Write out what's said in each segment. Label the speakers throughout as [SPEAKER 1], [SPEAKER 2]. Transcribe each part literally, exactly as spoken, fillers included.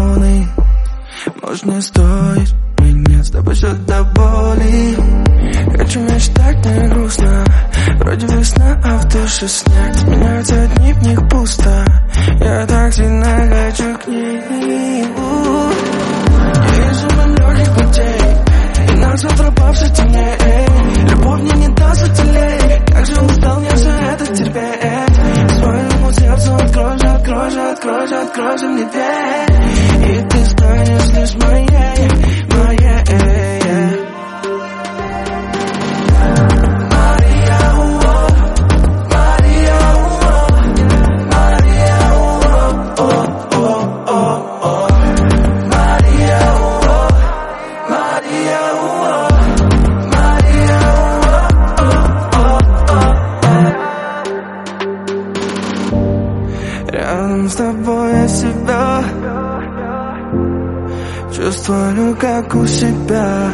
[SPEAKER 1] полный. Может, не стоит, меня с тобой все до боли. Хочу мечтать, не грустно. Вроде весна, а в душе снег. Сменяются дни, в них пусто. Я так сильно хочу к ней. Вижу нам легких путей, и нас завтра все темнее. Любовь мне не даст уцелеть. Как же устал мне все это терпеть. Своему сердцу открой же, открой же, открой же, открой же мне дверь. И ты станешь лишь моей, моей. Рядом с тобой я себя чувствую, как у себя.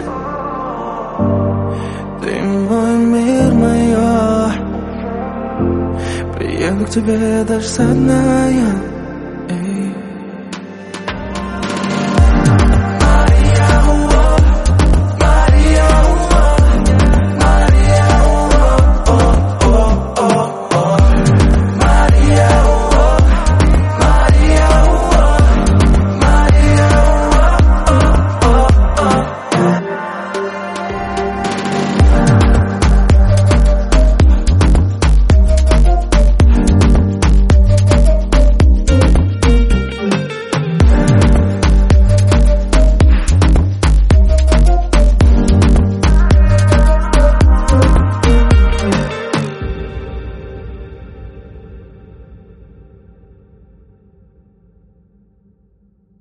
[SPEAKER 1] Ты мой мир, моё. Приеду к тебе даже со дна я.